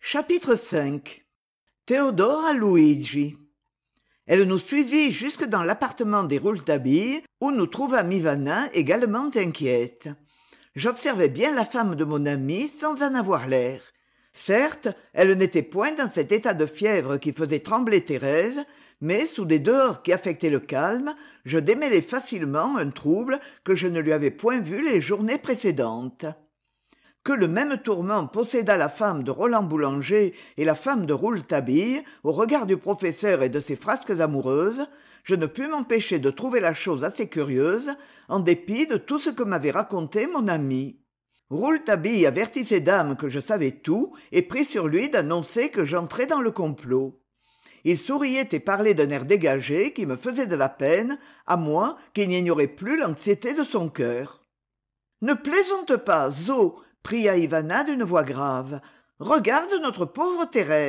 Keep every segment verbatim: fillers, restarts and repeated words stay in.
Chapitre cinq. Théodore à Luigi. Elle nous suivit jusque dans l'appartement des Rouletabille, où nous trouvâmes Ivana également inquiète. J'observais bien la femme de mon ami sans en avoir l'air. Certes, elle n'était point dans cet état de fièvre qui faisait trembler Thérèse, mais sous des dehors qui affectaient le calme, je démêlai facilement un trouble que je ne lui avais point vu les journées précédentes. Que le même tourment possédât la femme de Roland Boulanger et la femme de Rouletabille, au regard du professeur et de ses frasques amoureuses, je ne pus m'empêcher de trouver la chose assez curieuse, en dépit de tout ce que m'avait raconté mon ami. Rouletabille avertit ces dames que je savais tout et prit sur lui d'annoncer que j'entrais dans le complot. Il souriait et parlait d'un air dégagé qui me faisait de la peine, à moi qui n'ignorais plus l'anxiété de son cœur. « Ne plaisante pas, Zo !» pria Ivana d'une voix grave. « Regarde notre pauvre Thérèse !»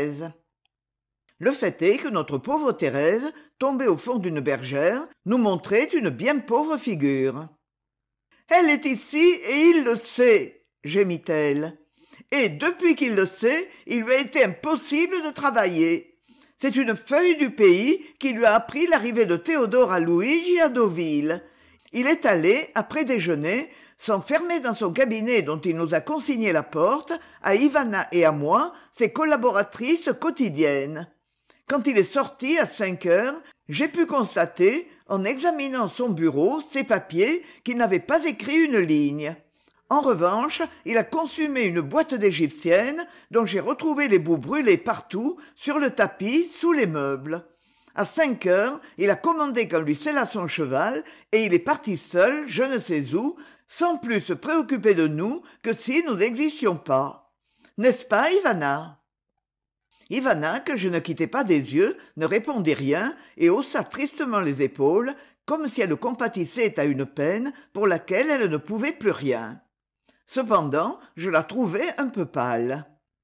Le fait est que notre pauvre Thérèse, tombée au fond d'une bergère, nous montrait une bien pauvre figure. « Elle est ici et il le sait !» gémit-elle. « Et depuis qu'il le sait, il lui a été impossible de travailler. C'est une feuille du pays qui lui a appris l'arrivée de Théodore à Luigi à Deauville. Il est allé, après déjeuner, s'enfermer dans son cabinet dont il nous a consigné la porte, à Ivana et à moi, ses collaboratrices quotidiennes. Quand il est sorti à cinq heures, j'ai pu constater, en examinant son bureau, ses papiers, qu'il n'avait pas écrit une ligne. En revanche, il a consumé une boîte d'égyptienne dont j'ai retrouvé les bouts brûlés partout, sur le tapis, sous les meubles. À cinq heures, il a commandé qu'on lui sellât son cheval et il est parti seul, je ne sais où, sans plus se préoccuper de nous que si nous n'existions pas. N'est-ce pas, Ivana ? Ivana, que je ne quittais pas des yeux, ne répondit rien et haussa tristement les épaules, comme si elle compatissait à une peine pour laquelle elle ne pouvait plus rien. Cependant, je la trouvais un peu pâle.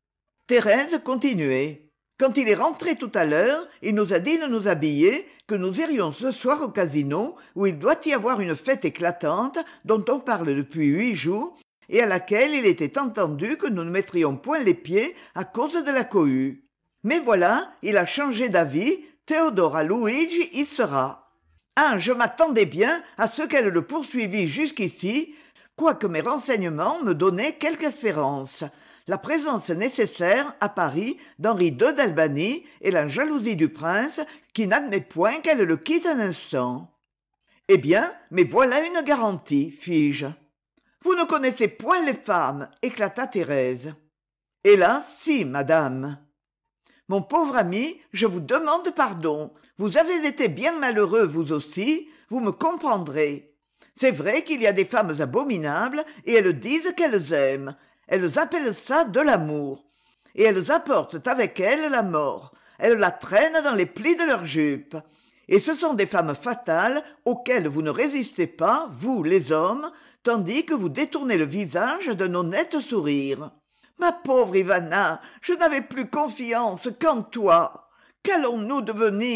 Thérèse continuait. Quand il est rentré tout à l'heure, il nous a dit de nous habiller, que nous irions ce soir au casino, où il doit y avoir une fête éclatante dont on parle depuis huit jours, et à laquelle il était entendu que nous ne mettrions point les pieds à cause de la cohue. Mais voilà, il a changé d'avis, Théodore à Luigi y sera. Ah, je m'attendais bien à ce qu'elle le poursuivît jusqu'ici, quoique mes renseignements me donnaient quelque espérance. La présence nécessaire, à Paris, d'Henri deux d'Albanie et la jalousie du prince, qui n'admet point qu'elle le quitte un instant. « Eh bien, mais voilà une garantie, fis-je. »« Vous ne connaissez point les femmes, » éclata Thérèse. « Hélas, si, madame. »« Mon pauvre ami, je vous demande pardon. Vous avez été bien malheureux, vous aussi, vous me comprendrez. C'est vrai qu'il y a des femmes abominables, et elles disent qu'elles aiment. Elles appellent ça de l'amour. Et elles apportent avec elles la mort. Elles la traînent dans les plis de leur jupe. Et ce sont des femmes fatales auxquelles vous ne résistez pas, vous, les hommes, tandis que vous détournez le visage d'un honnête sourire. Ma pauvre Ivana, je n'avais plus confiance qu'en toi. Qu'allons-nous devenir ?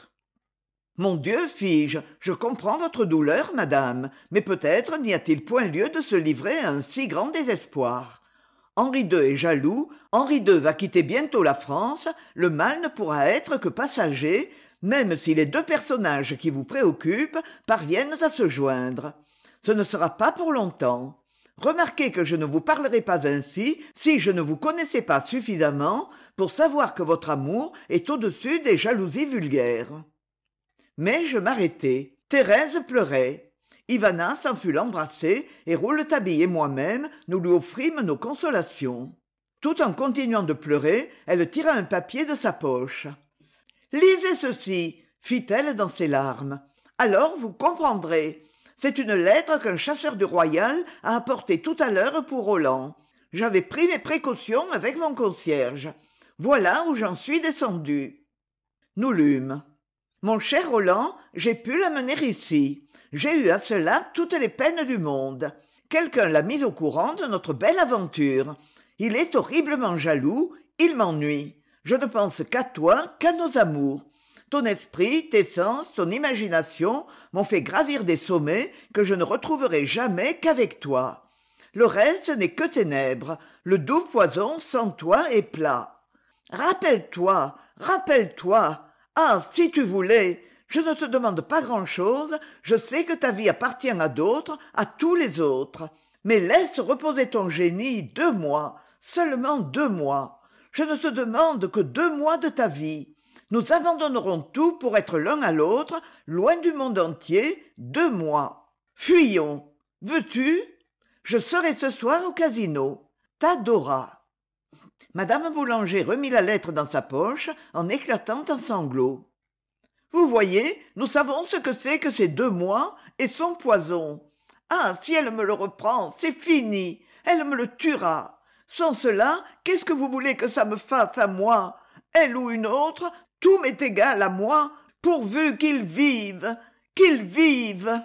Mon Dieu, fis-je, je comprends votre douleur, madame, mais peut-être n'y a-t-il point lieu de se livrer à un si grand désespoir. Henri deux est jaloux, Henri deux va quitter bientôt la France, le mal ne pourra être que passager, même si les deux personnages qui vous préoccupent parviennent à se joindre. Ce ne sera pas pour longtemps. Remarquez que je ne vous parlerai pas ainsi si je ne vous connaissais pas suffisamment pour savoir que votre amour est au-dessus des jalousies vulgaires. Mais je m'arrêtai. Thérèse pleurait. Ivana s'en fut l'embrasser et Rouletabille et moi-même nous lui offrîmes nos consolations. Tout en continuant de pleurer, elle tira un papier de sa poche. « Lisez ceci !» fit-elle dans ses larmes. « Alors vous comprendrez. C'est une lettre qu'un chasseur du Royal a apportée tout à l'heure pour Roland. J'avais pris mes précautions avec mon concierge. Voilà où j'en suis descendu. » Nous lûmes. « Mon cher Roland, j'ai pu l'amener ici. J'ai eu à cela toutes les peines du monde. Quelqu'un l'a mis au courant de notre belle aventure. Il est horriblement jaloux, il m'ennuie. Je ne pense qu'à toi, qu'à nos amours. Ton esprit, tes sens, ton imagination m'ont fait gravir des sommets que je ne retrouverai jamais qu'avec toi. Le reste n'est que ténèbres, le doux poison sans toi est plat. Rappelle-toi, rappelle-toi. Ah, si tu voulais. Je ne te demande pas grand-chose, je sais que ta vie appartient à d'autres, à tous les autres. Mais laisse reposer ton génie deux mois, seulement deux mois. Je ne te demande que deux mois de ta vie. Nous abandonnerons tout pour être l'un à l'autre, loin du monde entier, deux mois. Fuyons. Veux-tu? Je serai ce soir au casino. Ta Dora. Madame Boulanger remit la lettre dans sa poche en éclatant en sanglots. Vous voyez, nous savons ce que c'est que ces deux mois et son poison. Ah, si elle me le reprend, c'est fini. Elle me le tuera. Sans cela, qu'est-ce que vous voulez que ça me fasse à moi? Elle ou une autre, tout m'est égal à moi, pourvu qu'il vive, qu'il vive.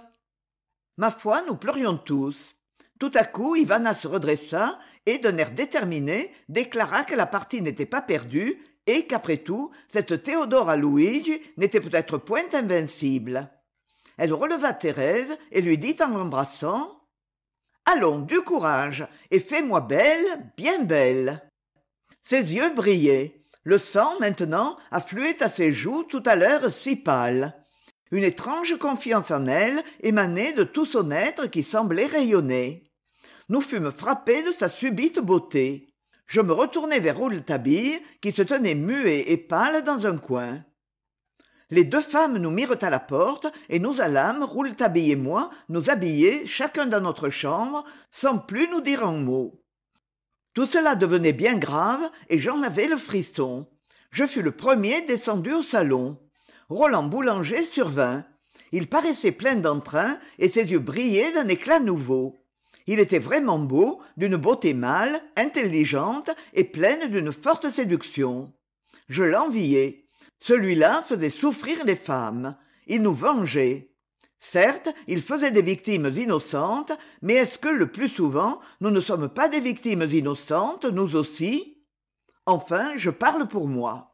Ma foi, nous pleurions tous. Tout à coup, Ivana se redressa et, d'un air déterminé, déclara que la partie n'était pas perdue et qu'après tout, cette Théodora Luigi n'était peut-être point invincible. Elle releva Thérèse et lui dit en l'embrassant « Allons, du courage, et fais-moi belle, bien belle !» Ses yeux brillaient. Le sang, maintenant, affluait à ses joues tout à l'heure si pâles. Une étrange confiance en elle émanait de tout son être qui semblait rayonner. Nous fûmes frappés de sa subite beauté. Je me retournai vers Rouletabille, qui se tenait muet et pâle dans un coin. Les deux femmes nous mirent à la porte, et nous allâmes, Rouletabille et moi, nous habiller, chacun dans notre chambre, sans plus nous dire un mot. Tout cela devenait bien grave, et j'en avais le frisson. Je fus le premier descendu au salon. Roland Boulanger survint. Il paraissait plein d'entrain, et ses yeux brillaient d'un éclat nouveau. Il était vraiment beau, d'une beauté mâle, intelligente et pleine d'une forte séduction. Je l'enviais. Celui-là faisait souffrir les femmes. Il nous vengeait. Certes, il faisait des victimes innocentes, mais est-ce que, le plus souvent, nous ne sommes pas des victimes innocentes, nous aussi? Enfin, je parle pour moi.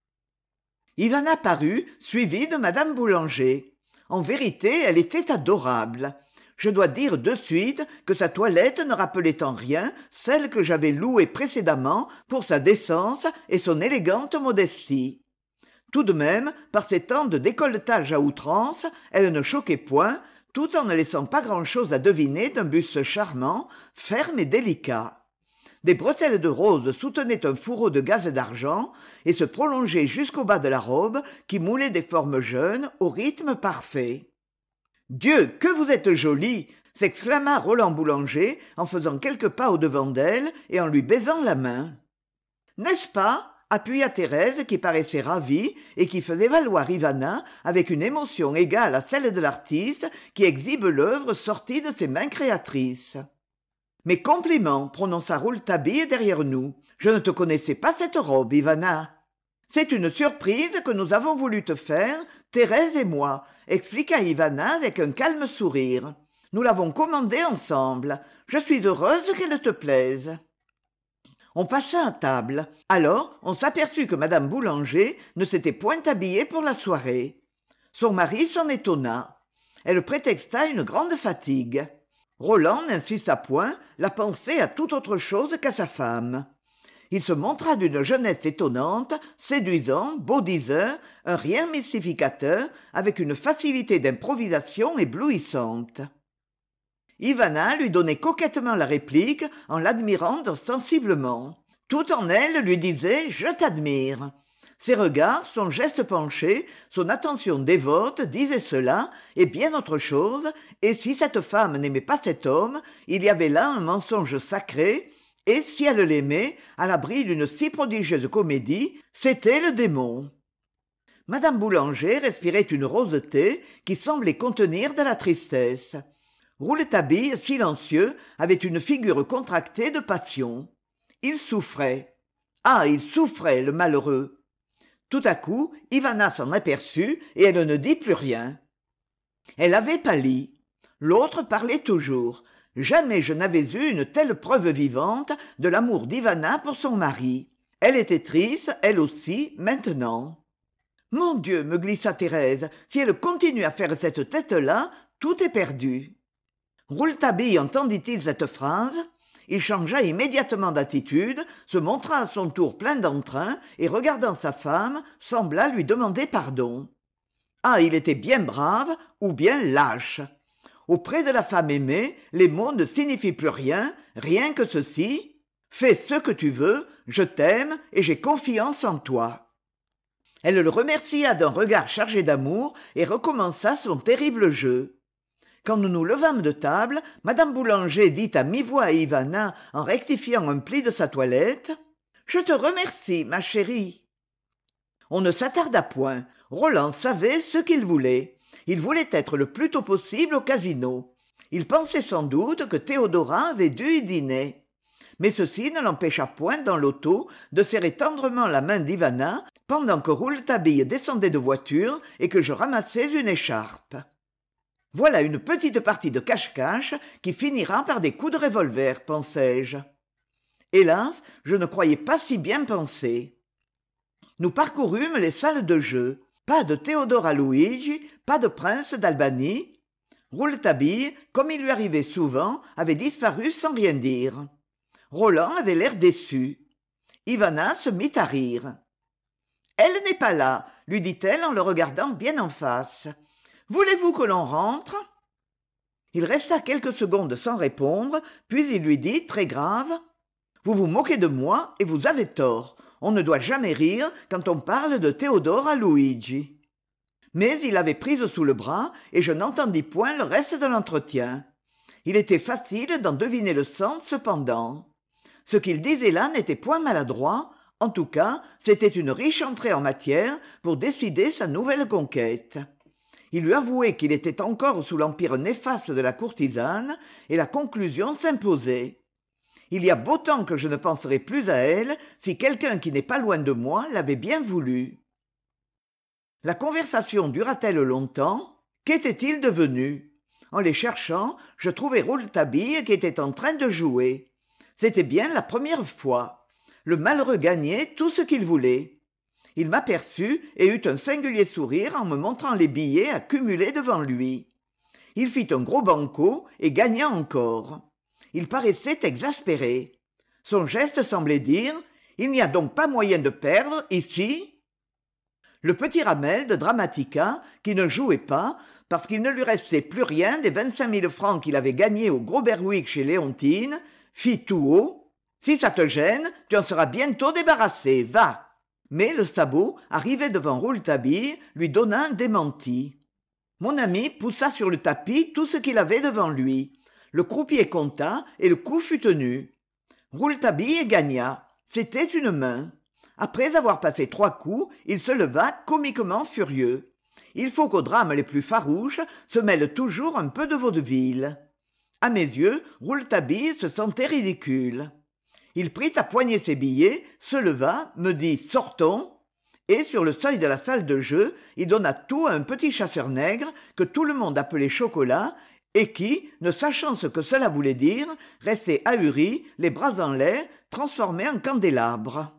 Ivana parut, suivie de madame Boulanger. En vérité, elle était adorable. Je dois dire de suite que sa toilette ne rappelait en rien celle que j'avais louée précédemment pour sa décence et son élégante modestie. Tout de même, par ses temps de décolletage à outrance, elle ne choquait point, tout en ne laissant pas grand-chose à deviner d'un buste charmant, ferme et délicat. Des bretelles de rose soutenaient un fourreau de gaze d'argent et se prolongeaient jusqu'au bas de la robe qui moulait des formes jeunes au rythme parfait. « Dieu, que vous êtes jolie !» s'exclama Roland Boulanger en faisant quelques pas au-devant d'elle et en lui baisant la main. « N'est-ce pas ?» appuya Thérèse qui paraissait ravie et qui faisait valoir Ivana avec une émotion égale à celle de l'artiste qui exhibe l'œuvre sortie de ses mains créatrices. « Mes compliments, prononça Rouletabille derrière nous. Je ne te connaissais pas cette robe, Ivana. »« C'est une surprise que nous avons voulu te faire, Thérèse et moi, » expliqua Ivana avec un calme sourire. « Nous l'avons commandée ensemble. Je suis heureuse qu'elle te plaise. » On passa à table. Alors, on s'aperçut que madame Boulanger ne s'était point habillée pour la soirée. Son mari s'en étonna. Elle prétexta une grande fatigue. Roland n'insista point, la pensée à toute autre chose qu'à sa femme. Il se montra d'une jeunesse étonnante, séduisant, beau diseur, un rien mystificateur, avec une facilité d'improvisation éblouissante. Ivana lui donnait coquettement la réplique en l'admirant sensiblement. Tout en elle lui disait « Je t'admire ». Ses regards, son geste penché, son attention dévote disaient cela et bien autre chose, et si cette femme n'aimait pas cet homme, il y avait là un mensonge sacré, et si elle l'aimait, à l'abri d'une si prodigieuse comédie, c'était le démon. Madame Boulanger respirait une roseté qui semblait contenir de la tristesse. Rouletabille, silencieux, avait une figure contractée de passion. Il souffrait. Ah, il souffrait, le malheureux. Tout à coup, Ivana s'en aperçut et elle ne dit plus rien. Elle avait pâli. L'autre parlait toujours. Jamais je n'avais eu une telle preuve vivante de l'amour d'Ivana pour son mari. Elle était triste, elle aussi, maintenant. « Mon Dieu, me glissa Thérèse, si elle continue à faire cette tête-là, tout est perdu. » Rouletabille entendit-il cette phrase ? Il changea immédiatement d'attitude, se montra à son tour plein d'entrain et regardant sa femme, sembla lui demander pardon. Ah, il était bien brave ou bien lâche. Auprès de la femme aimée, les mots ne signifient plus rien, rien que ceci: fais ce que tu veux, je t'aime et j'ai confiance en toi. Elle le remercia d'un regard chargé d'amour et recommença son terrible jeu. Quand nous nous levâmes de table, madame Boulanger dit à mi-voix à Ivana, en rectifiant un pli de sa toilette: « Je te remercie, ma chérie. » On ne s'attarda point. Roland savait ce qu'il voulait. Il voulait être le plus tôt possible au casino. Il pensait sans doute que Théodora avait dû y dîner. Mais ceci ne l'empêcha point dans l'auto de serrer tendrement la main d'Ivana pendant que Rouletabille descendait de voiture et que je ramassais une écharpe. Voilà une petite partie de cache-cache qui finira par des coups de revolver, pensai-je. Hélas, je ne croyais pas si bien penser. Nous parcourûmes les salles de jeu. Pas de Théodora Luigi, pas de prince d'Albanie. Rouletabille, comme il lui arrivait souvent, avait disparu sans rien dire. Roland avait l'air déçu. Ivana se mit à rire. « Elle n'est pas là, » lui dit-elle en le regardant bien en face. « Voulez-vous que l'on rentre ?» Il resta quelques secondes sans répondre, puis il lui dit, très grave: « Vous vous moquez de moi et vous avez tort. On ne doit jamais rire quand on parle de Théodora Luigi. » Mais il avait prise sous le bras et je n'entendis point le reste de l'entretien. Il était facile d'en deviner le sens cependant. Ce qu'il disait là n'était point maladroit, en tout cas, c'était une riche entrée en matière pour décider sa nouvelle conquête. Il lui avouait qu'il était encore sous l'empire néfaste de la courtisane, et la conclusion s'imposait. Il y a beau temps que je ne penserai plus à elle si quelqu'un qui n'est pas loin de moi l'avait bien voulu. La conversation dura-t-elle longtemps? Qu'était-il devenu? En les cherchant, je trouvai Rouletabille qui était en train de jouer. C'était bien la première fois. Le malheureux gagnait tout ce qu'il voulait. Il m'aperçut et eut un singulier sourire en me montrant les billets accumulés devant lui. Il fit un gros banco et gagna encore. Il paraissait exaspéré. Son geste semblait dire: « Il n'y a donc pas moyen de perdre ici ?» Le petit Ramel de Dramatica, qui ne jouait pas, parce qu'il ne lui restait plus rien des vingt-cinq mille francs qu'il avait gagnés au Gros Berwick chez Léontine, fit tout haut: « Si ça te gêne, tu en seras bientôt débarrassé, va !» Mais le sabot, arrivé devant Rouletabille, lui donna un démenti. Mon ami poussa sur le tapis tout ce qu'il avait devant lui. Le croupier compta et le coup fut tenu. Rouletabille gagna. C'était une main. Après avoir passé trois coups, il se leva comiquement furieux. Il faut qu'aux drames les plus farouches se mêle toujours un peu de vaudeville. À mes yeux, Rouletabille se sentait ridicule. Il prit à poignée ses billets, se leva, me dit « Sortons !» et sur le seuil de la salle de jeu, il donna tout à un petit chasseur nègre que tout le monde appelait Chocolat et qui, ne sachant ce que cela voulait dire, restait ahuri, les bras en l'air, transformé en candélabre.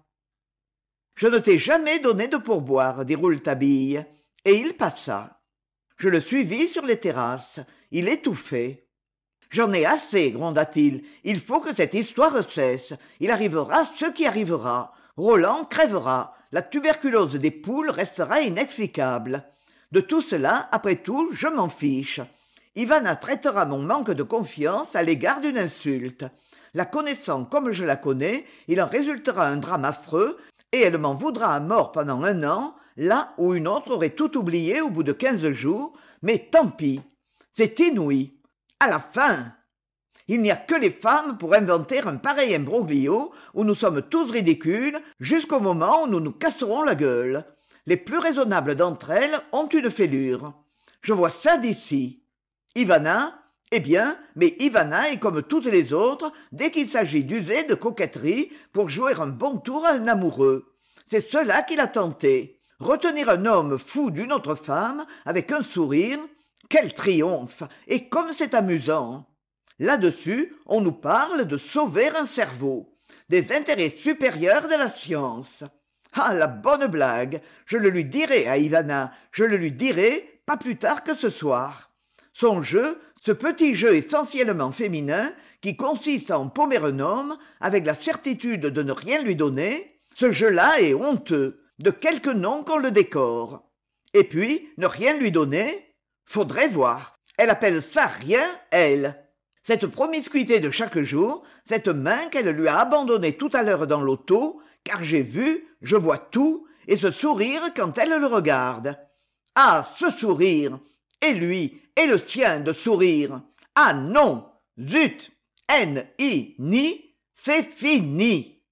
« Je ne t'ai jamais donné de pourboire, » dit Rouletabille, et il passa. Je le suivis sur les terrasses. Il étouffait. « J'en ai assez, gronda-t-il. Il faut que cette histoire cesse. Il arrivera ce qui arrivera. Roland crèvera. La tuberculose des poules restera inexplicable. De tout cela, après tout, je m'en fiche. Ivana traitera mon manque de confiance à l'égard d'une insulte. La connaissant comme je la connais, il en résultera un drame affreux, et elle m'en voudra à mort pendant un an, là où une autre aurait tout oublié au bout de quinze jours, mais tant pis. C'est inouï. À la fin! Il n'y a que les femmes pour inventer un pareil imbroglio où nous sommes tous ridicules jusqu'au moment où nous nous casserons la gueule. Les plus raisonnables d'entre elles ont une fêlure. Je vois ça d'ici. Ivana? Eh bien, mais Ivana est comme toutes les autres dès qu'il s'agit d'user de coquetterie pour jouer un bon tour à un amoureux. C'est cela qu'il a tenté. Retenir un homme fou d'une autre femme avec un sourire. Quel triomphe! Et comme c'est amusant! Là-dessus, on nous parle de sauver un cerveau, des intérêts supérieurs de la science. Ah, la bonne blague! Je le lui dirai à Ivana, je le lui dirai pas plus tard que ce soir. Son jeu, ce petit jeu essentiellement féminin, qui consiste à empaumer un homme avec la certitude de ne rien lui donner, ce jeu-là est honteux, de quelque nom qu'on le décore. Et puis, ne rien lui donner, faudrait voir. Elle appelle ça rien, elle. Cette promiscuité de chaque jour, cette main qu'elle lui a abandonnée tout à l'heure dans l'auto, car j'ai vu, je vois tout, et ce sourire quand elle le regarde. Ah, ce sourire! Et lui, et le sien de sourire. Ah non! Zut! N, I, ni, c'est fini!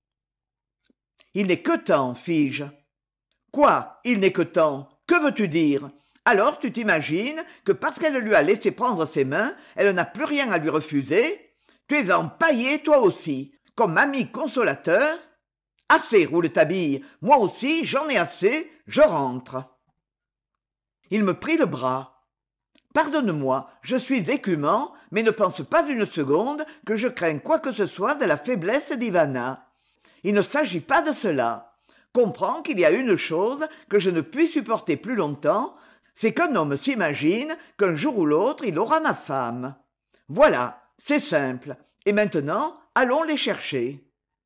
Il n'est que temps, fis-je. Quoi, il n'est que temps? Que veux-tu dire? Alors tu t'imagines que parce qu'elle lui a laissé prendre ses mains, elle n'a plus rien à lui refuser? Tu es empaillé toi aussi, comme ami consolateur? Assez, Rouletabille, moi aussi j'en ai assez, je rentre. Il me prit le bras. Pardonne-moi, je suis écumant, mais ne pense pas une seconde que je crains quoi que ce soit de la faiblesse d'Ivana. Il ne s'agit pas de cela. Comprends qu'il y a une chose que je ne puis supporter plus longtemps, c'est qu'un homme s'imagine qu'un jour ou l'autre il aura ma femme. Voilà, c'est simple. Et maintenant, allons les chercher.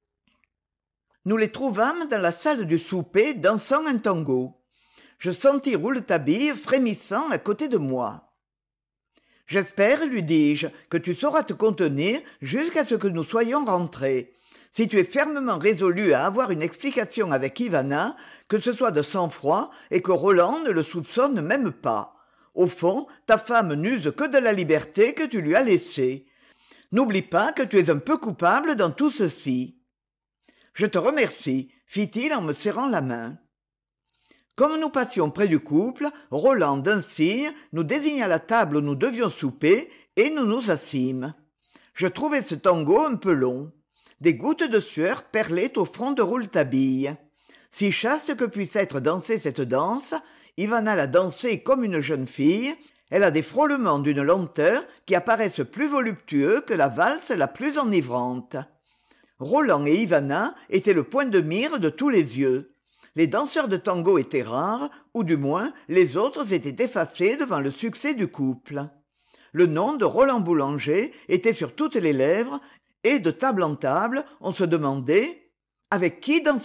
Nous les trouvâmes dans la salle du souper dansant un tango. Je sentis Rouletabille frémissant à côté de moi. « J'espère, lui dis-je, que tu sauras te contenir jusqu'à ce que nous soyons rentrés. Si tu es fermement résolu à avoir une explication avec Ivana, que ce soit de sang-froid et que Roland ne le soupçonne même pas. Au fond, ta femme n'use que de la liberté que tu lui as laissée. N'oublie pas que tu es un peu coupable dans tout ceci. »« Je te remercie, fit-il en me serrant la main. Comme nous passions près du couple, Roland, d'un signe, nous désigna la table où nous devions souper et nous nous assîmes. Je trouvais ce tango un peu long. Des gouttes de sueur perlaient au front de Rouletabille. Si chaste que puisse être dansée cette danse, Ivana l'a dansée comme une jeune fille. Elle a des frôlements d'une lenteur qui apparaissent plus voluptueux que la valse la plus enivrante. Roland et Ivana étaient le point de mire de tous les yeux. Les danseurs de tango étaient rares, ou du moins les autres étaient effacés devant le succès du couple. Le nom de Roland Boulanger était sur toutes les lèvres, et de table en table, on se demandait « Avec qui danse-t-il » ?«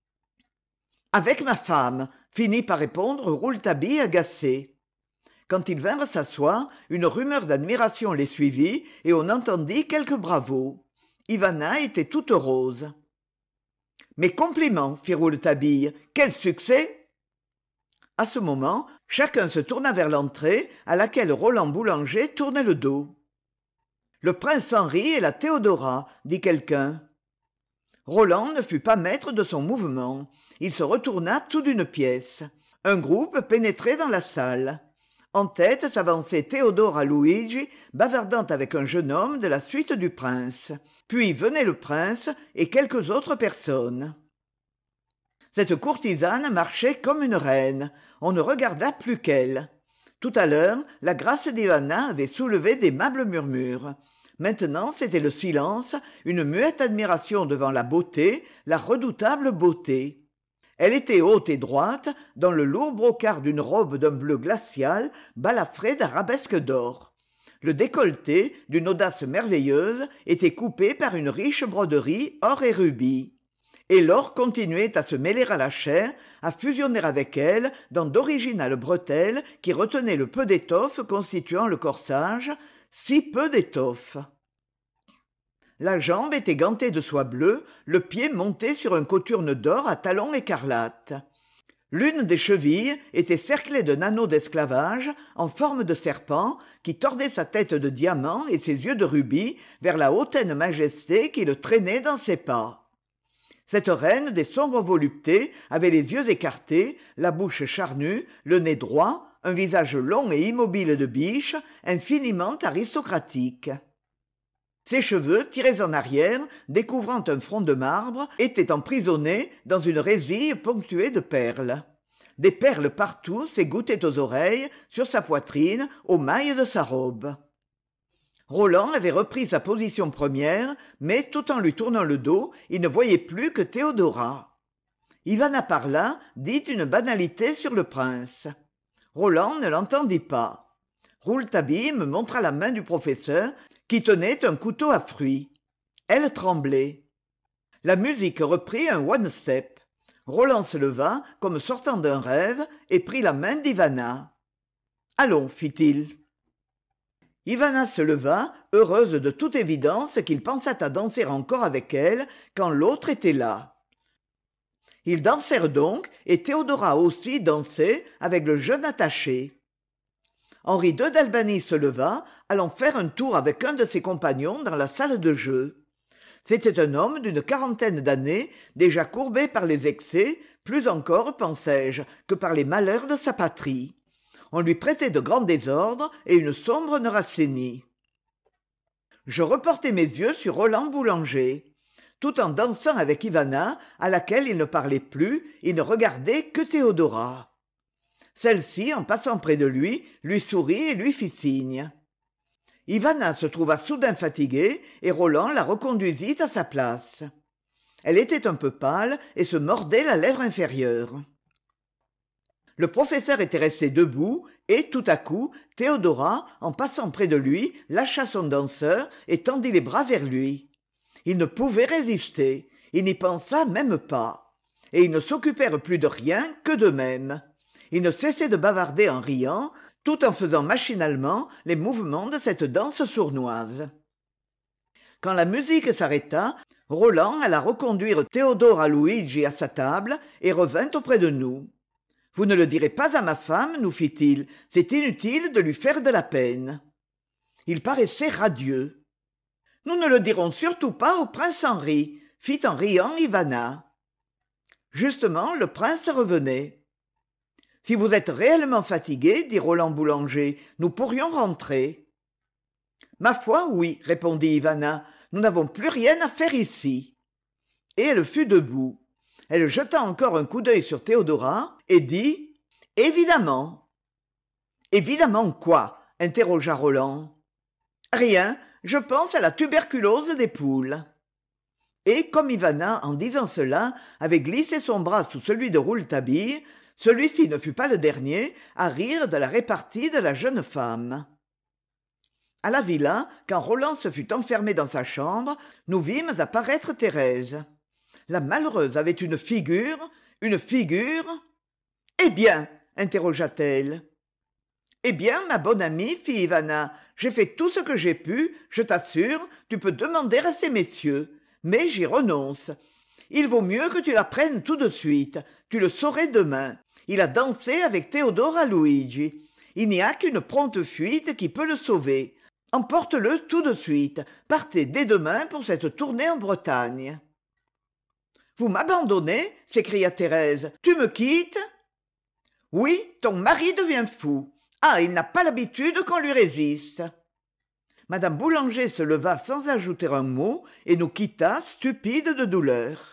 Avec ma femme », finit par répondre Rouletabille agacé. Quand ils vinrent s'asseoir, une rumeur d'admiration les suivit, et on entendit quelques bravos. Ivana était toute rose. « Mes compliments, fit Rouletabille. Quel succès !» À ce moment, chacun se tourna vers l'entrée, à laquelle Roland Boulanger tournait le dos. « Le prince Henri et la Théodora, dit quelqu'un. Roland ne fut pas maître de son mouvement. Il se retourna tout d'une pièce. Un groupe pénétrait dans la salle. En tête s'avançait Théodora Luigi, bavardant avec un jeune homme de la suite du prince. Puis venait le prince et quelques autres personnes. Cette courtisane marchait comme une reine. On ne regarda plus qu'elle. Tout à l'heure, la grâce d'Ivana avait soulevé d'aimables murmures. Maintenant, c'était le silence, une muette admiration devant la beauté, la redoutable beauté. Elle était haute et droite, dans le lourd brocart d'une robe d'un bleu glacial, balafrée d'arabesques d'or. Le décolleté, d'une audace merveilleuse, était coupé par une riche broderie or et rubis. Et l'or continuait à se mêler à la chair, à fusionner avec elle dans d'originales bretelles qui retenaient le peu d'étoffe constituant le corsage, si peu d'étoffe. La jambe était gantée de soie bleue, le pied monté sur un cothurne d'or à talons écarlates. L'une des chevilles était cerclée d'un anneau d'esclavage en forme de serpent qui tordait sa tête de diamant et ses yeux de rubis vers la hautaine majesté qui le traînait dans ses pas. Cette reine des sombres voluptés avait les yeux écartés, la bouche charnue, le nez droit, un visage long et immobile de biche, infiniment aristocratique. Ses cheveux, tirés en arrière, découvrant un front de marbre, étaient emprisonnés dans une résille ponctuée de perles. Des perles partout s'égouttaient aux oreilles, sur sa poitrine, aux mailles de sa robe. Roland avait repris sa position première, mais tout en lui tournant le dos, il ne voyait plus que Théodora. Ivana parla, dit une banalité sur le prince. Roland ne l'entendit pas. Rouletabille me montra la main du professeur, qui tenait un couteau à fruits. Elle tremblait. La musique reprit un one-step. Roland se leva, comme sortant d'un rêve, et prit la main d'Ivana. « Allons, fit-il. » Ivana se leva, heureuse de toute évidence qu'il pensât à danser encore avec elle quand l'autre était là. Ils dansèrent donc, et Théodora aussi dansait avec le jeune attaché. Henri deux d'Albany se leva, allant faire un tour avec un de ses compagnons dans la salle de jeu. C'était un homme d'une quarantaine d'années, déjà courbé par les excès, plus encore, pensai-je, que par les malheurs de sa patrie. On lui prêtait de grands désordres et une sombre neurasthénie. Je reportai mes yeux sur Roland Boulanger. Tout en dansant avec Ivana, à laquelle il ne parlait plus, il ne regardait que Théodora. Celle-ci, en passant près de lui, lui sourit et lui fit signe. Ivana se trouva soudain fatiguée et Roland la reconduisit à sa place. Elle était un peu pâle et se mordait la lèvre inférieure. Le professeur était resté debout et, tout à coup, Théodora, en passant près de lui, lâcha son danseur et tendit les bras vers lui. Il ne pouvait résister, il n'y pensa même pas. Et ils ne s'occupèrent plus de rien que d'eux-mêmes. Ils ne cessaient de bavarder en riant, tout en faisant machinalement les mouvements de cette danse sournoise. Quand la musique s'arrêta, Roland alla reconduire Théodora Luigi à sa table et revint auprès de nous. « Vous ne le direz pas à ma femme, nous fit-il, c'est inutile de lui faire de la peine. » Il paraissait radieux. « Nous ne le dirons surtout pas au prince Henri, » fit en riant Ivana. Justement, le prince revenait. « Si vous êtes réellement fatigué, dit Roland Boulanger, nous pourrions rentrer. »« Ma foi, oui, répondit Ivana, nous n'avons plus rien à faire ici. » Et elle fut debout. Elle jeta encore un coup d'œil sur Théodora et dit « Évidemment. »« Évidemment quoi ?» interrogea Roland. « Rien, je pense à la tuberculose des poules. » Et comme Ivana, en disant cela, avait glissé son bras sous celui de Rouletabille, celui-ci ne fut pas le dernier à rire de la répartie de la jeune femme. À la villa, quand Roland se fut enfermé dans sa chambre, nous vîmes apparaître Thérèse. La malheureuse avait une figure, une figure... « Eh bien ?» interrogea-t-elle. « Eh bien, ma bonne amie, fit Ivana, j'ai fait tout ce que j'ai pu, je t'assure, tu peux demander à ces messieurs. Mais j'y renonce. Il vaut mieux que tu l'apprennes tout de suite, tu le saurais demain. Il a dansé avec Théodora Luigi. Il n'y a qu'une prompte fuite qui peut le sauver. Emporte-le tout de suite, partez dès demain pour cette tournée en Bretagne. » « Vous m'abandonnez » s'écria Thérèse. « Tu me quittes ?»« Oui, ton mari devient fou. Ah, il n'a pas l'habitude qu'on lui résiste. » Madame Boulanger se leva sans ajouter un mot et nous quitta stupide de douleur.